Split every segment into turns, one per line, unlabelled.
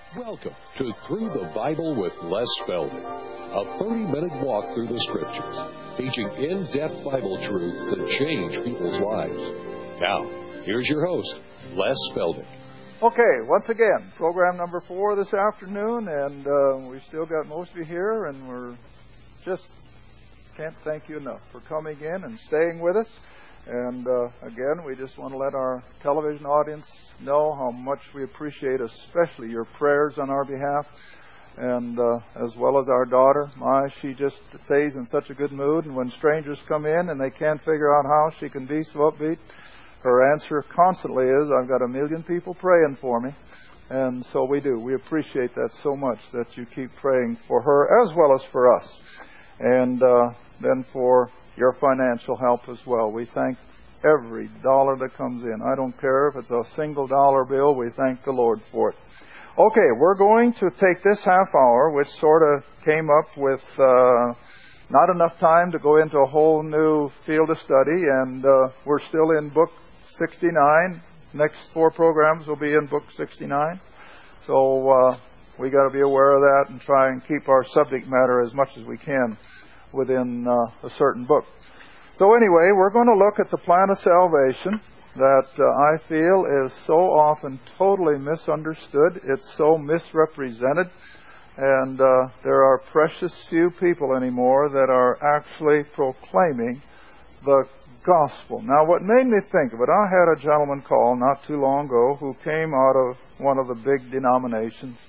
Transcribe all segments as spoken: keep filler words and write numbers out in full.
Welcome to Through the Bible with Les Feldick, a thirty-minute walk through the Scriptures, teaching in-depth Bible truths that change people's lives. Now, here's your host, Les Feldick.
Okay, once again, program number four this afternoon, and uh, we've still got most of you here, and we're just can't thank you enough for coming in and staying with us. And uh, again, we just want to let our television audience know how much we appreciate, especially your prayers on our behalf, and uh, as well as our daughter. My, she just stays in such a good mood, and when strangers come in and they can't figure out how she can be so upbeat, her answer constantly is, I've got a million people praying for me. And so we do. We appreciate that so much, that you keep praying for her as well as for us. And uh, then for your financial help as well. We thank every dollar that comes in. I don't care if it's a single dollar bill, we thank the Lord for it. Okay, we're going to take this half hour, which sort of came up with uh, not enough time to go into a whole new field of study, and uh, we're still in book sixty-nine. Next four programs will be in book sixty-nine. So uh, we got to be aware of that and try and keep our subject matter as much as we can within uh, a certain book. So anyway, we're going to look at the plan of salvation that uh, I feel is so often totally misunderstood. It's so misrepresented. And uh, there are precious few people anymore that are actually proclaiming the gospel. Now, what made me think of it, I had a gentleman call not too long ago who came out of one of the big denominations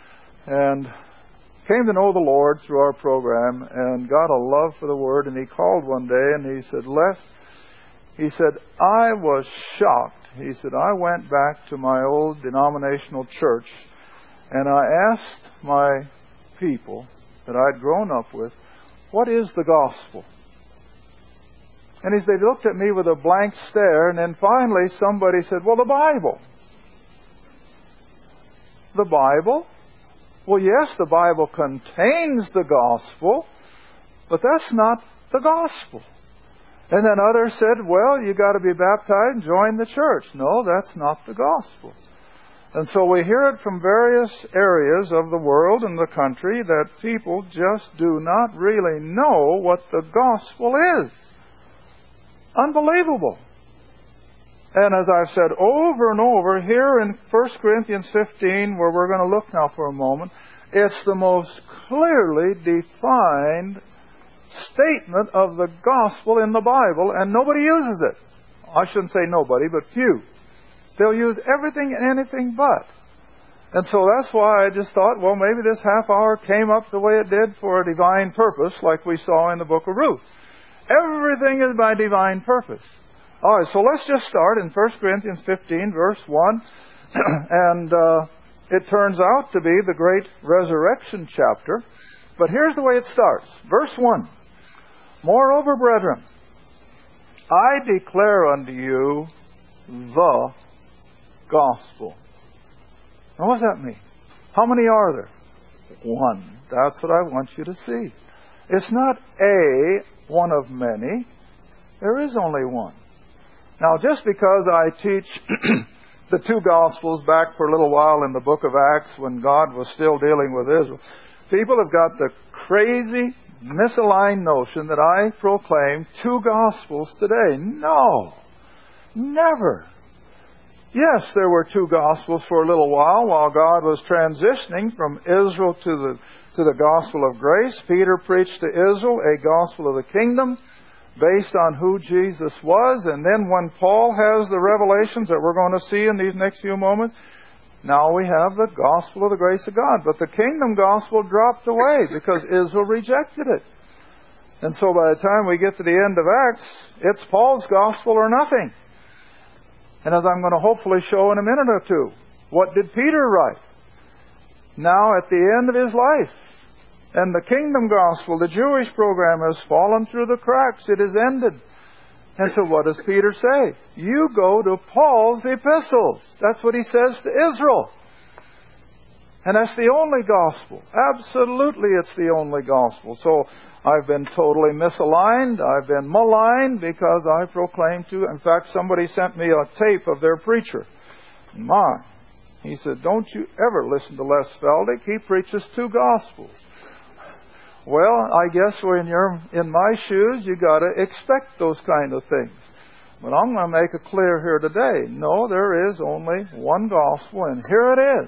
and came to know the Lord through our program and got a love for the Word, and he called one day and he said, Les, he said, I was shocked. He said, I went back to my old denominational church and I asked my people that I'd grown up with, what is the gospel? And as they looked at me with a blank stare, and then finally somebody said, well, the Bible. The Bible? Well, yes, the Bible contains the gospel, but that's not the gospel. And then others said, well, you got to be baptized and join the church. No, that's not the gospel. And so we hear it from various areas of the world and the country that people just do not really know what the gospel is. Unbelievable. And as I've said over and over, here in First Corinthians fifteen, where we're going to look now for a moment, it's the most clearly defined statement of the gospel in the Bible, and nobody uses it. I shouldn't say nobody, but few. They'll use everything and anything but. And so that's why I just thought, well, maybe this half hour came up the way it did for a divine purpose, like we saw in the book of Ruth. Everything is by divine purpose. All right, so let's just start in First Corinthians fifteen, verse one. and uh, it turns out to be the great resurrection chapter. But here's the way it starts. Verse one. Moreover, brethren, I declare unto you the gospel. Now, what does that mean? How many are there? One. That's what I want you to see. It's not a one of many. There is only one. Now, just because I teach the two Gospels back for a little while in the book of Acts when God was still dealing with Israel, people have got the crazy, misaligned notion that I proclaim two Gospels today. No, never. Yes, there were two Gospels for a little while while God was transitioning from Israel to the, to the gospel of grace. Peter preached to Israel a gospel of the kingdom based on who Jesus was. And then when Paul has the revelations that we're going to see in these next few moments, now we have the gospel of the grace of God. But the kingdom gospel dropped away because Israel rejected it. And so by the time we get to the end of Acts, it's Paul's gospel or nothing. And as I'm going to hopefully show in a minute or two, what did Peter write? Now at the end of his life, and the kingdom gospel, the Jewish program, has fallen through the cracks. It is ended. And so what does Peter say? You go to Paul's epistles. That's what he says to Israel. And that's the only gospel. Absolutely, it's the only gospel. So I've been totally misaligned. I've been maligned because I proclaim to. In fact, somebody sent me a tape of their preacher. My, He said, don't you ever listen to Les Feldick. He preaches two gospels. Well, I guess when you're in my shoes, you got to expect those kind of things. But I'm going to make it clear here today. No, there is only one gospel, and here it is.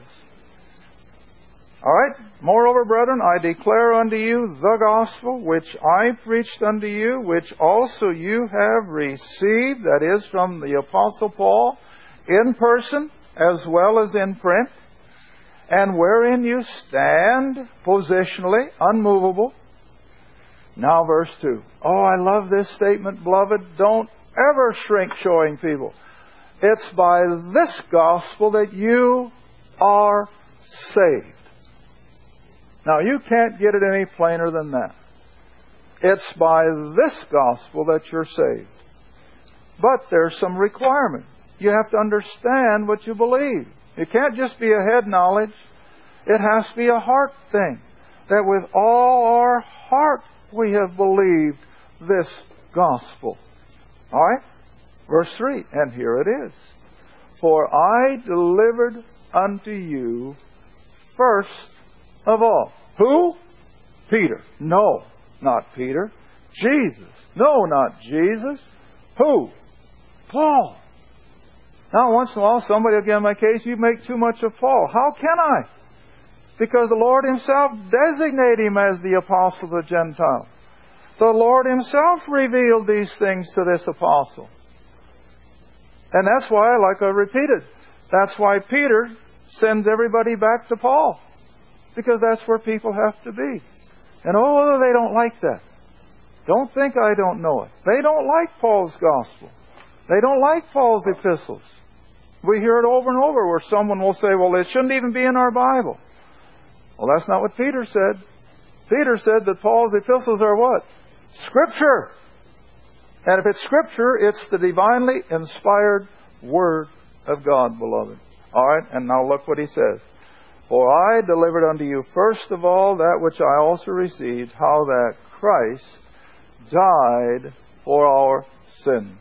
All right? Moreover, brethren, I declare unto you the gospel which I preached unto you, which also you have received, that is, from the Apostle Paul, in person as well as in print, and wherein you stand positionally, unmovable. Now verse two. Oh, I love this statement, beloved. Don't ever shrink showing people. It's by this gospel that you are saved. Now you can't get it any plainer than that. It's by this gospel that you're saved. But there's some requirement. You have to understand what you believe. It can't just be a head knowledge. It has to be a heart thing. That with all our heart we have believed this gospel. All right? Verse three. And here it is. For I delivered unto you first of all. Who? Peter. No, not Peter. Jesus. No, not Jesus. Who? Paul. Now, once in a while, somebody will get in my case, you make too much of Paul. How can I? Because the Lord Himself designated him as the apostle of the Gentiles. The Lord Himself revealed these things to this apostle. And that's why, like I repeated, that's why Peter sends everybody back to Paul. Because that's where people have to be. And oh, they don't like that. Don't think I don't know it. They don't like Paul's gospel. They don't like Paul's epistles. We hear it over and over where someone will say, well, it shouldn't even be in our Bible. Well, that's not what Peter said. Peter said that Paul's epistles are what? Scripture. And if it's Scripture, it's the divinely inspired Word of God, beloved. All right, and now look what he says. For I delivered unto you first of all that which I also received, how that Christ died for our sins.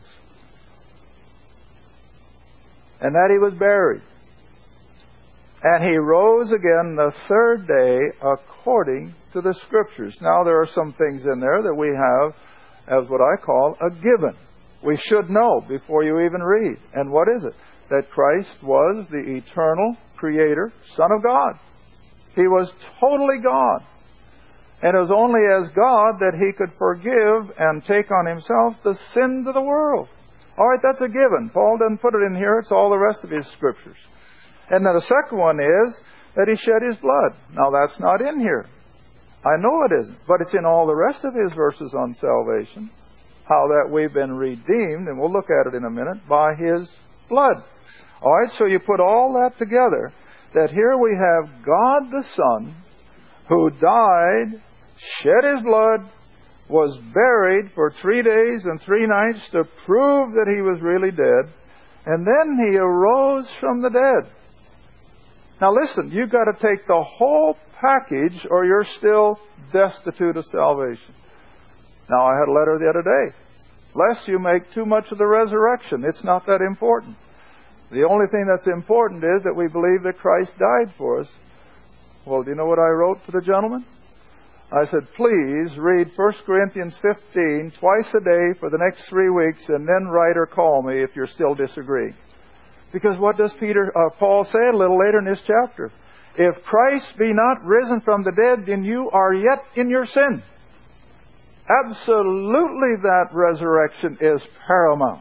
And that He was buried. And He rose again the third day according to the Scriptures. Now there are some things in there that we have as what I call a given. We should know before you even read. And what is it? That Christ was the eternal Creator, Son of God. He was totally God. And it was only as God that He could forgive and take on Himself the sins of the world. All right, that's a given. Paul doesn't put it in here. It's all the rest of his Scriptures. And then the second one is that He shed His blood. Now that's not in here. I know it isn't. But it's in all the rest of his verses on salvation. How that we've been redeemed, and we'll look at it in a minute, by His blood. All right, so you put all that together, that here we have God the Son, who died, shed His blood, was buried for three days and three nights to prove that He was really dead, and then He arose from the dead. Now listen, you've got to take the whole package or you're still destitute of salvation. Now I had a letter the other day. Lest you make too much of the resurrection. It's not that important. The only thing that's important is that we believe that Christ died for us. Well, do you know what I wrote to the gentleman? I said, please read First Corinthians fifteen twice a day for the next three weeks and then write or call me if you're still disagreeing. Because what does Peter, uh, Paul say a little later in this chapter? If Christ be not risen from the dead, then you are yet in your sin. Absolutely that resurrection is paramount.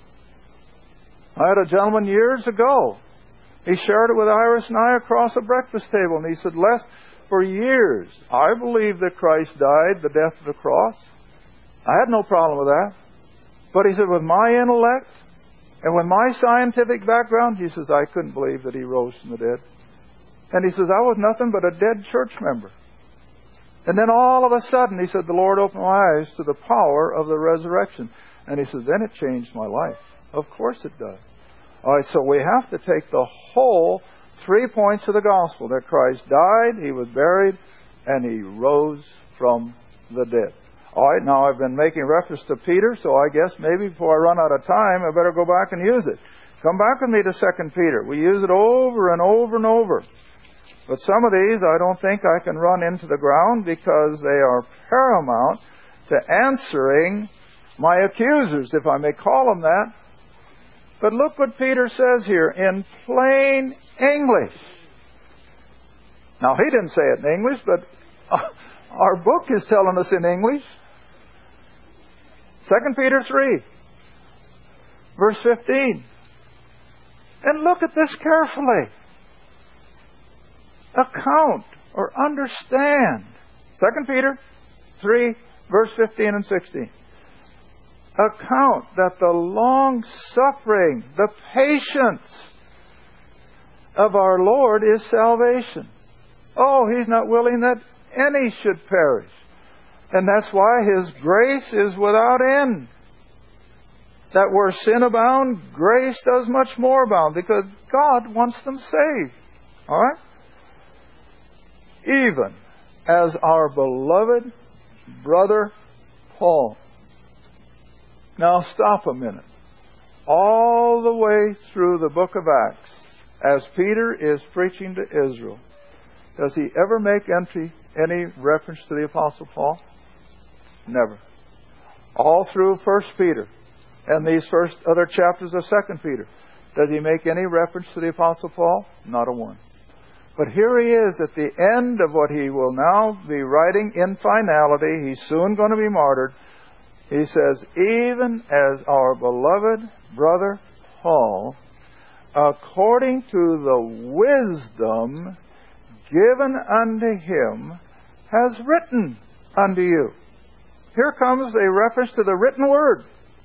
I had a gentleman years ago. He shared it with Iris and I across a breakfast table. And he said, Les, for years, I believe that Christ died the death of the cross. I had no problem with that. But he said, with my intellect and with my scientific background, he says, I couldn't believe that He rose from the dead. And he says, I was nothing but a dead church member. And then all of a sudden, he said, the Lord opened my eyes to the power of the resurrection. And he says, then it changed my life. Of course it does. All right, so we have to take the whole three points of the gospel. That Christ died, He was buried, and He rose from the dead. All right, now I've been making reference to Peter, so I guess maybe before I run out of time, I better go back and use it. Come back with me to Second Peter. We use it over and over and over. But some of these I don't think I can run into the ground because they are paramount to answering my accusers, if I may call them that. But look what Peter says here in plain English. Now, he didn't say it in English, but our book is telling us in English. Second Peter three, verse fifteen. And look at this carefully. Account or understand. Second Peter three, verse fifteen and sixteen. Account that the long suffering, the patience of our Lord is salvation. Oh, He's not willing that any should perish. And that's why His grace is without end. That where sin abound, grace does much more abound, because God wants them saved. All right? Even as our beloved brother Paul. Now stop a minute. All the way through the book of Acts, as Peter is preaching to Israel, does he ever make entry, any reference to the Apostle Paul? Never. All through First Peter and these first other chapters of Second Peter, does he make any reference to the Apostle Paul? Not a one. But here he is at the end of what he will now be writing in finality. He's soon going to be martyred. He says, even as our beloved brother Paul, according to the wisdom given unto him, has written unto you. Here comes a reference to the written word.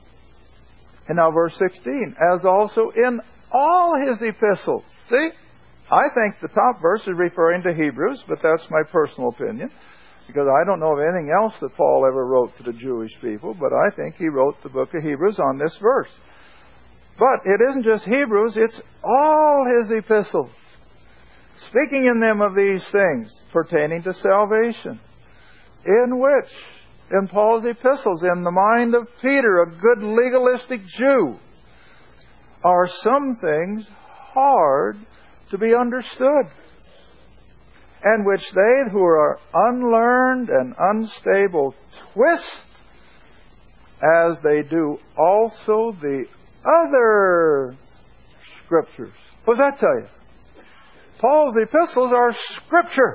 And now verse sixteen, as also in all his epistles. See? I think the top verse is referring to Hebrews, but that's my personal opinion, because I don't know of anything else that Paul ever wrote to the Jewish people, but I think he wrote the book of Hebrews on this verse. But it isn't just Hebrews, it's all his epistles, speaking in them of these things pertaining to salvation, in which, in Paul's epistles, in the mind of Peter, a good legalistic Jew, are some things hard to be understood, and which they who are unlearned and unstable twist, as they do also the other Scriptures. What does that tell you? Paul's epistles are Scripture,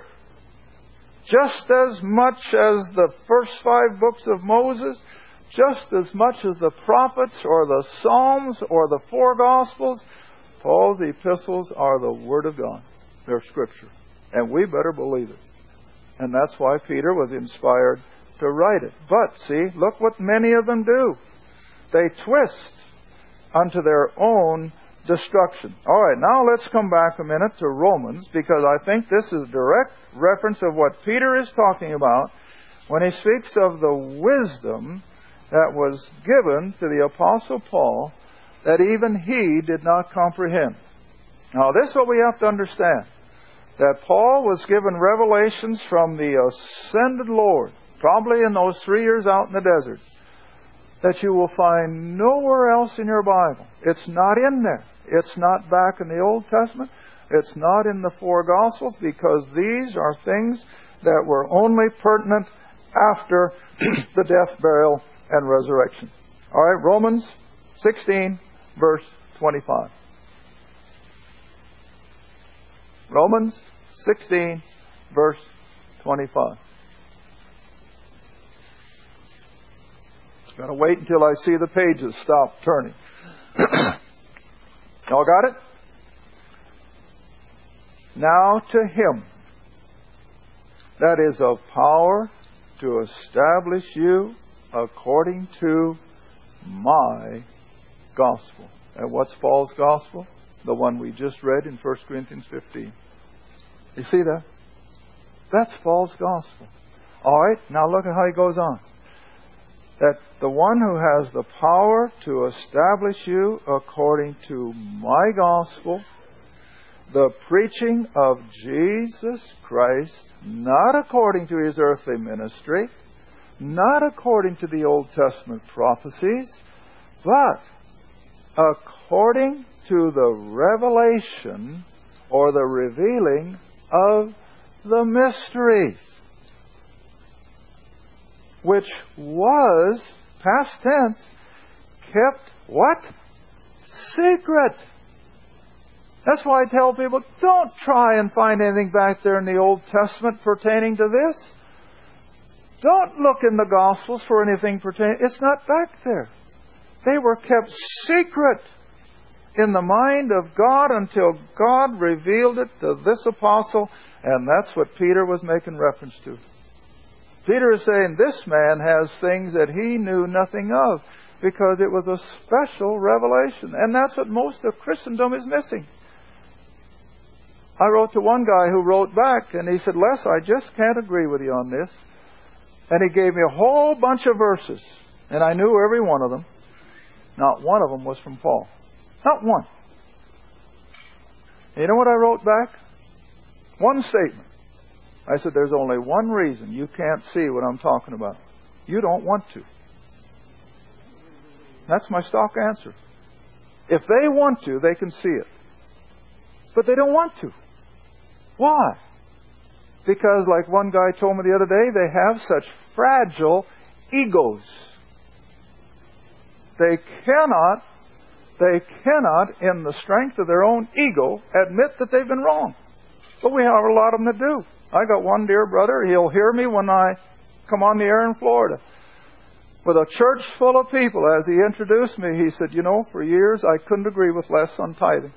just as much as the first five books of Moses, just as much as the prophets or the Psalms or the four Gospels. Paul's epistles are the Word of God. They're Scripture. And we better believe it. And that's why Peter was inspired to write it. But, see, look what many of them do. They twist unto their own destruction. All right, now let's come back a minute to Romans, because I think this is a direct reference of what Peter is talking about when he speaks of the wisdom that was given to the Apostle Paul that even he did not comprehend. Now, this is what we have to understand. That Paul was given revelations from the ascended Lord, probably in those three years out in the desert, that you will find nowhere else in your Bible. It's not in there. It's not back in the Old Testament. It's not in the four Gospels, because these are things that were only pertinent after the death, burial, and resurrection. All right, Romans sixteen, verse twenty-five. Romans sixteen, verse twenty-five. Got to wait until I see the pages stop turning. All got it? Now to Him that is of power to establish you according to my gospel. And what's Paul's gospel? The one we just read in First Corinthians fifteen. You see that? That's Paul's gospel. All right, now look at how he goes on. That the one who has the power to establish you according to my gospel, the preaching of Jesus Christ, not according to His earthly ministry, not according to the Old Testament prophecies, but according to the revelation or the revealing of the mysteries, which was, past tense, kept what? Secret. That's why I tell people, don't try and find anything back there in the Old Testament pertaining to this. Don't look in the Gospels for anything pertaining. It's not back there. They were kept secret in the mind of God until God revealed it to this apostle, and that's what Peter was making reference to. Peter is saying this man has things that he knew nothing of because it was a special revelation, and that's what most of Christendom is missing. I wrote to one guy who wrote back, and he said, Les, I just can't agree with you on this. And he gave me a whole bunch of verses, and I knew every one of them. Not one of them was from Paul. Not one. You know what I wrote back? One statement. I said, there's only one reason you can't see what I'm talking about. You don't want to. That's my stock answer. If they want to, they can see it. But they don't want to. Why? Because, like one guy told me the other day, they have such fragile egos. They cannot, they cannot, in the strength of their own ego, admit that they've been wrong. But we have a lot of them that do. I got one dear brother, he'll hear me when I come on the air in Florida. With a church full of people, as he introduced me, he said, you know, for years I couldn't agree with Les on tithing.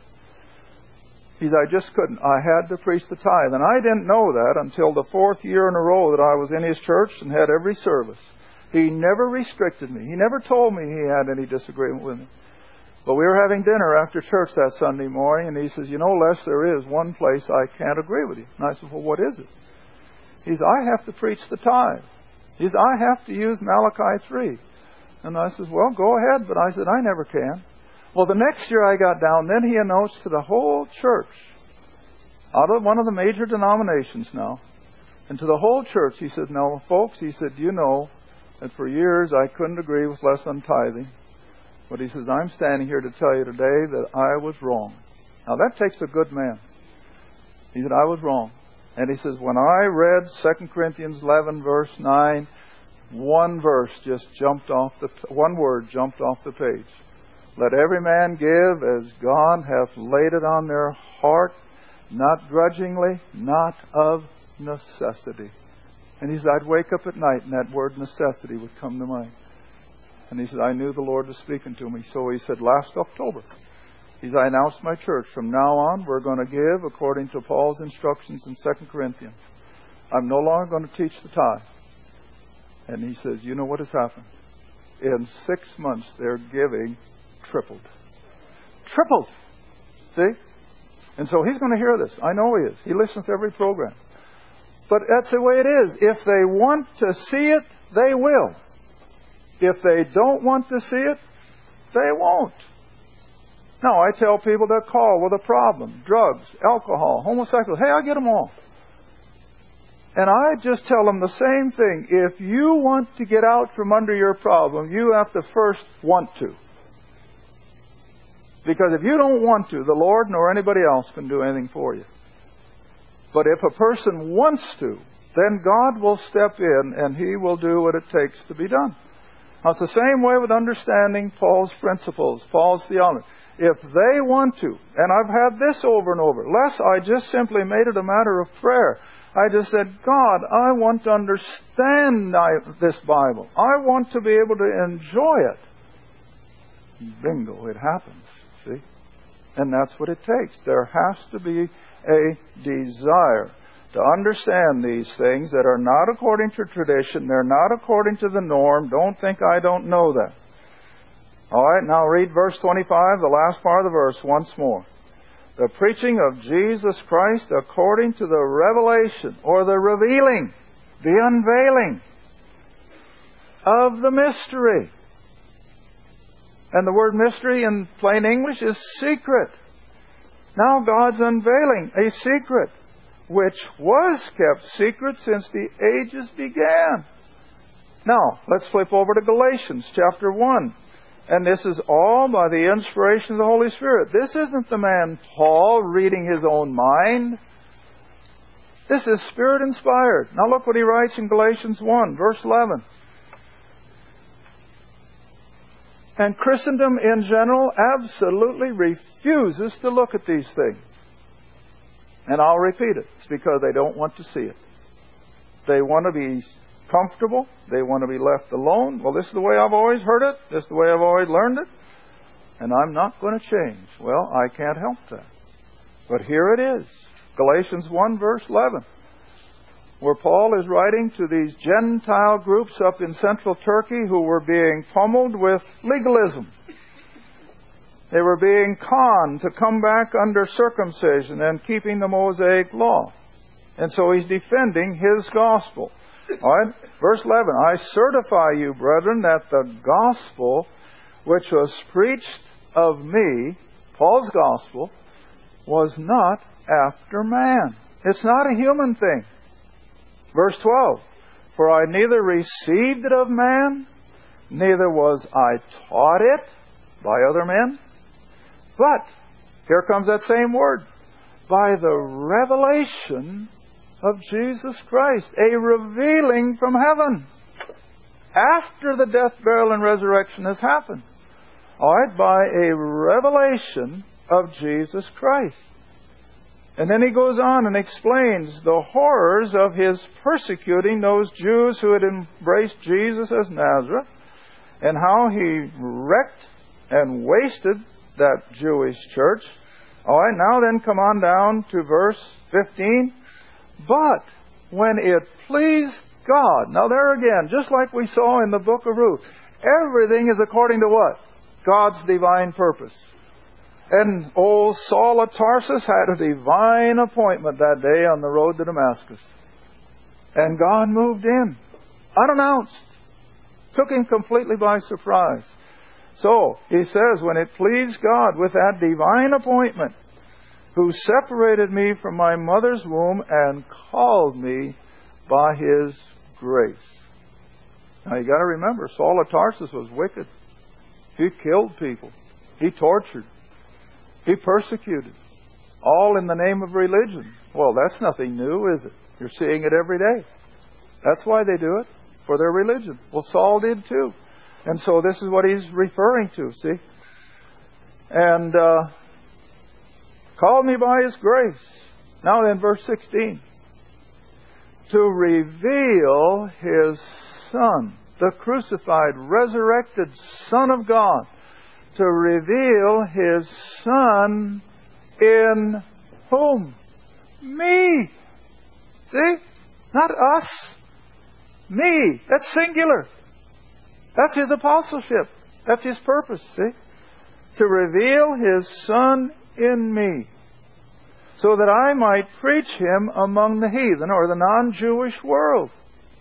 He said, I just couldn't. I had to preach the tithe. And I didn't know that until the fourth year in a row that I was in his church and had every service. He never restricted me. He never told me he had any disagreement with me. But we were having dinner after church that Sunday morning, and he says, you know, Les, there is one place I can't agree with you. And I said, well, what is it? He says, I have to preach the tithe. He says, I have to use Malachi three. And I said, well, go ahead. But I said, I never can. Well, the next year I got down, then he announced to the whole church, out of one of the major denominations now, and to the whole church, he said, no, folks, he said, you know that for years I couldn't agree with Les on tithing. But he says, I'm standing here to tell you today that I was wrong. Now that takes a good man. He said, I was wrong. And he says, when I read Second Corinthians eleven, verse nine, one verse just jumped off the, one word jumped off the page. Let every man give as God hath laid it on their heart, not grudgingly, not of necessity. And he said, I'd wake up at night and that word necessity would come to mind. And he said, I knew the Lord was speaking to me. So he said, last October, he said, I announced my church, from now on we're going to give according to Paul's instructions in Second Corinthians. I'm no longer going to teach the tithe. And he says, you know what has happened? In six months their giving tripled. Tripled. See? And so he's going to hear this. I know he is. He listens to every program. But that's the way it is. If they want to see it, they will. If they don't want to see it, they won't. Now, I tell people that call with a problem, drugs, alcohol, homosexuality, hey, I get them all. And I just tell them the same thing. If you want to get out from under your problem, you have to first want to. Because if you don't want to, the Lord nor anybody else can do anything for you. But if a person wants to, then God will step in and He will do what it takes to be done. Now, it's the same way with understanding Paul's principles, Paul's theology. If they want to, and I've had this over and over, lest I just simply made it a matter of prayer. I just said, God, I want to understand this Bible. I want to be able to enjoy it. Bingo, it happens. See? And that's what it takes. There has to be a desire to understand these things that are not according to tradition. They're not according to the norm. Don't think I don't know that. All right, now read verse twenty-five, the last part of the verse once more. The preaching of Jesus Christ according to the revelation or the revealing, the unveiling of the mystery. And the word mystery in plain English is secret. Now God's unveiling a secret which was kept secret since the ages began. Now, let's flip over to Galatians chapter one. And this is all by the inspiration of the Holy Spirit. This isn't the man Paul reading his own mind. This is Spirit-inspired. Now look what he writes in Galatians one, verse eleven. And Christendom in general absolutely refuses to look at these things. And I'll repeat it. It's because they don't want to see it. They want to be comfortable. They want to be left alone. Well, this is the way I've always heard it. This is the way I've always learned it. And I'm not going to change. Well, I can't help that. But here it is. Galatians one, verse eleven. Where Paul is writing to these Gentile groups up in central Turkey who were being pummeled with legalism. They were being conned to come back under circumcision and keeping the Mosaic law. And so he's defending his gospel. All right, verse eleven. I certify you, brethren, that the gospel which was preached of me, Paul's gospel, was not after man. It's not a human thing. Verse twelve. For I neither received it of man, neither was I taught it by other men, but, here comes that same word, by the revelation of Jesus Christ, a revealing from heaven, after the death, burial, and resurrection has happened. All right, by a revelation of Jesus Christ. And then he goes on and explains the horrors of his persecuting those Jews who had embraced Jesus as Nazareth, and how he wrecked and wasted that Jewish church. All right, now then come on down to verse fifteen. But when it pleased God. Now there again, just like we saw in the book of Ruth, everything is according to what? God's divine purpose. And old Saul of Tarsus had a divine appointment that day on the road to Damascus. And God moved in, unannounced, took him completely by surprise. So, he says, when it pleased God with that divine appointment, who separated me from my mother's womb and called me by His grace. Now you got to remember, Saul of Tarsus was wicked. He killed people. He tortured. He persecuted. All in the name of religion. Well, that's nothing new, is it? You're seeing it every day. That's why they do it, for their religion. Well, Saul did too. And so this is what he's referring to, see? And uh, called me by His grace. Now then, verse sixteen. To reveal His Son, the crucified, resurrected Son of God. To reveal His Son in whom? Me. See? Not us. Me. That's singular. That's His apostleship. That's His purpose, see? To reveal His Son in me, so that I might preach Him among the heathen, or the non-Jewish world.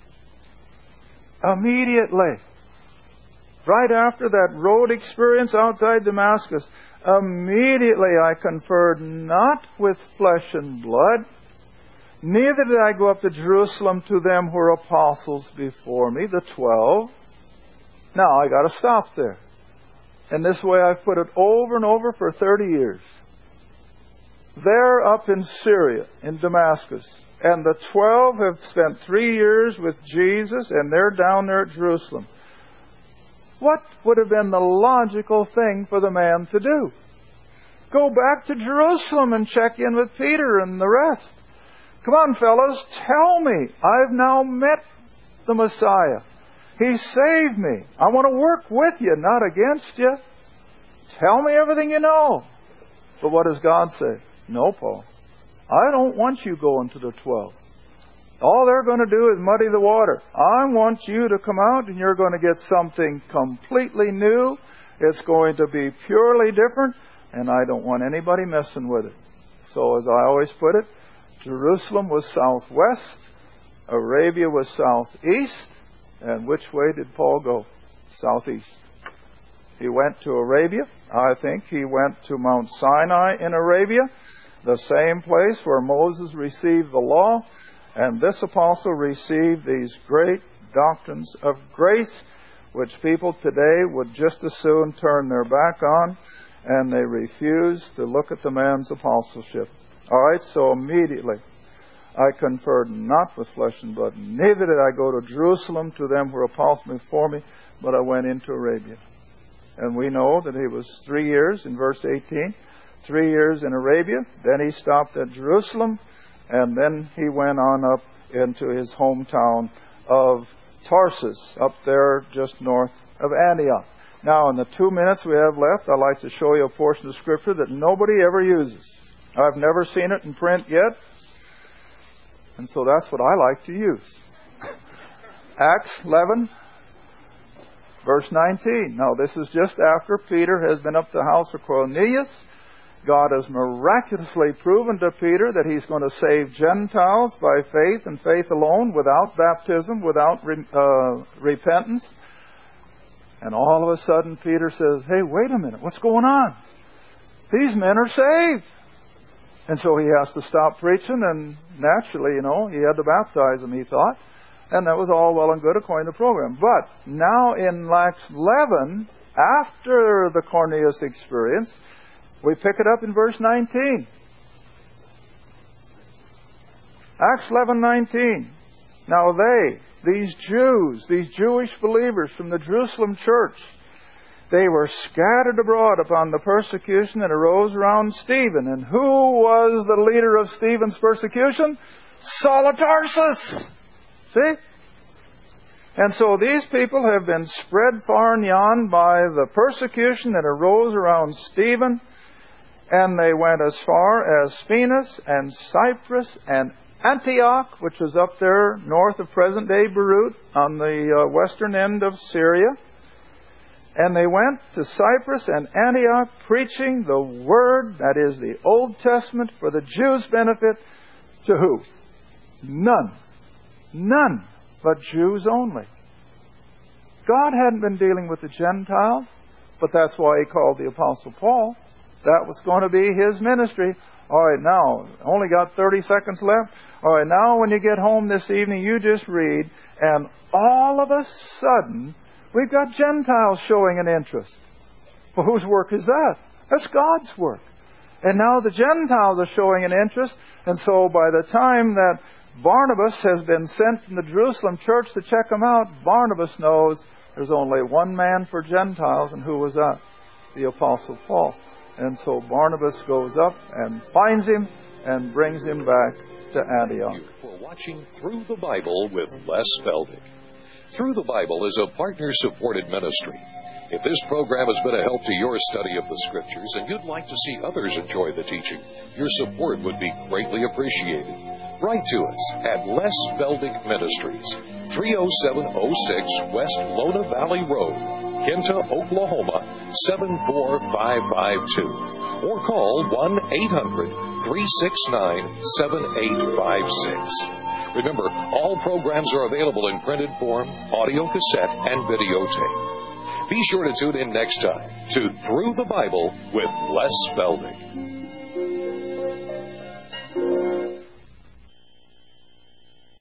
Immediately, right after that road experience outside Damascus, immediately I conferred not with flesh and blood, neither did I go up to Jerusalem to them who were apostles before me, the twelve. Now, I got to stop there. And this way I've put it over and over for thirty years. They're up in Syria, in Damascus. And the twelve have spent three years with Jesus, and they're down there at Jerusalem. What would have been the logical thing for the man to do? Go back to Jerusalem and check in with Peter and the rest. Come on, fellows, tell me. I've now met the Messiah. He saved me. I want to work with you, not against you. Tell me everything you know. But what does God say? No, Paul. I don't want you going to the twelve. All they're going to do is muddy the water. I want you to come out and you're going to get something completely new. It's going to be purely different, and I don't want anybody messing with it. So as I always put it, Jerusalem was southwest, Arabia was southeast, and which way did Paul go? Southeast. He went to Arabia. I think he went to Mount Sinai in Arabia, the same place where Moses received the law, and this apostle received these great doctrines of grace, which people today would just as soon turn their back on, and they refuse to look at the man's apostleship. All right, so immediately I conferred not with flesh and blood, neither did I go to Jerusalem to them who were apostles before me, but I went into Arabia. And we know that he was three years, in verse eighteen, three years in Arabia. Then he stopped at Jerusalem, and then he went on up into his hometown of Tarsus, up there just north of Antioch. Now, in the two minutes we have left, I'd like to show you a portion of Scripture that nobody ever uses. I've never seen it in print yet, and so that's what I like to use. Acts eleven, verse nineteen. Now, this is just after Peter has been up to the house of Cornelius. God has miraculously proven to Peter that he's going to save Gentiles by faith and faith alone, without baptism, without re, uh, repentance. And all of a sudden Peter says, hey, wait a minute, what's going on? These men are saved. And so he has to stop preaching, and naturally, you know, he had to baptize them, he thought. And that was all well and good according to the program. But now in Acts eleven, after the Cornelius experience, we pick it up in verse nineteen. Acts eleven nineteen. Now they, these Jews, these Jewish believers from the Jerusalem church, they were scattered abroad upon the persecution that arose around Stephen. And who was the leader of Stephen's persecution? Saul of Tarsus. See? And so these people have been spread far and yon by the persecution that arose around Stephen. And they went as far as Phoenix and Cyprus and Antioch, which was up there north of present-day Beirut on the uh, western end of Syria. And they went to Cyprus and Antioch preaching the Word, that is the Old Testament, for the Jews' benefit. To who? None. None but Jews only. God hadn't been dealing with the Gentiles, but that's why He called the Apostle Paul. That was going to be his ministry. All right, now, only got thirty seconds left. All right, now when you get home this evening, you just read, and all of a sudden, we've got Gentiles showing an interest. Well, whose work is that? That's God's work. And now the Gentiles are showing an interest, and so by the time that Barnabas has been sent from the Jerusalem church to check them out, Barnabas knows there's only one man for Gentiles, and who was that? The Apostle Paul. And so Barnabas goes up and finds him and brings him back to Antioch.
Thank you for watching Through the Bible with Les Feldick. Through the Bible is a partner-supported ministry. If this program has been a help to your study of the Scriptures and you'd like to see others enjoy the teaching, your support would be greatly appreciated. Write to us at Les Feldick Ministries, three oh seven oh six West Lona Valley Road, Kinta, Oklahoma, seven four five five two. Or call one eight hundred, three six nine, seven eight five six. Remember, all programs are available in printed form, audio cassette, and videotape. Be sure to tune in next time to Through the Bible with Les Feldick.